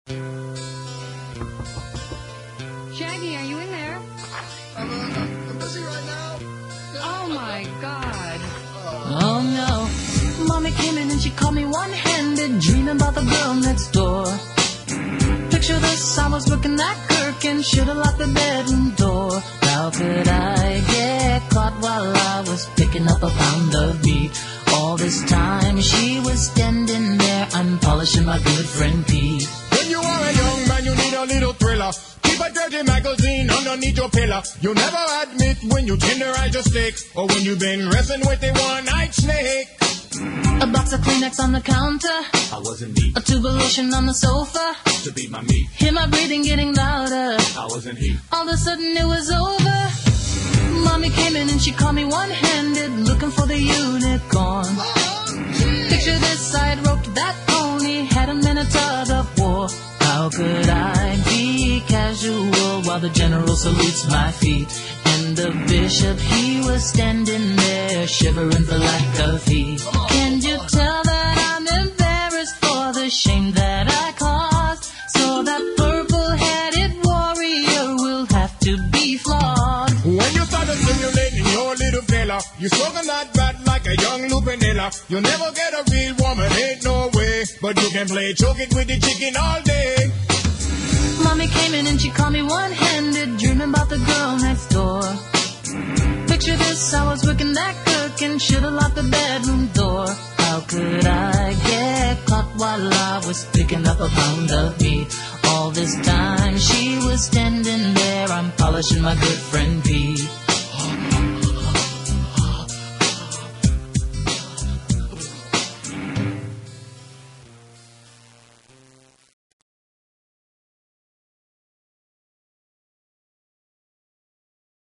Shaggy, are you in there? I'm busy right now. Oh my God. Oh no. Mommy came in and she caught me one-handed, dreaming about the girl next door. Picture this, I was working that gherkin, should've locked the bedroom door. How could I get caught while I was picking up a pound of beef? All this time she was standing there, I'm polishing my good friend Pete. When you are a young man, you need a little thriller. Keep a dirty magazine underneath your pillow. You never admit when you tenderize your steak, or when you've been wrestling with a one-eyed snake. A box of Kleenex on the counter, I wasn't me. a tube of lotion on the sofa, To beat my meat, hear my breathing getting louder. I wasn't he. All of a sudden it was over. Mommy came in and she caught me one-handed, looking for the unicorn. Picture this, I had roped that pony, had him in a tug of war. How could I be casual while the general salutes my feet? And the bishop, he was standing there, shivering for lack of heat. Can you tell that I'm embarrassed for the shame that I caused? So that purple-headed warrior will have to be flawed. When you start simulating your little fella, you smoking that bat like a young lupinella. You'll never get a real woman, ain't no way. But you can play choke it with the chicken all day. Mommy came in and she caught me one-handed, dreaming about the girl next door. Picture this, I was working that gherkin, should've locked the bedroom door. How could I get caught while I was picking up a pound of meat? All this time she was standing there, I'm polishing my good friend Pete.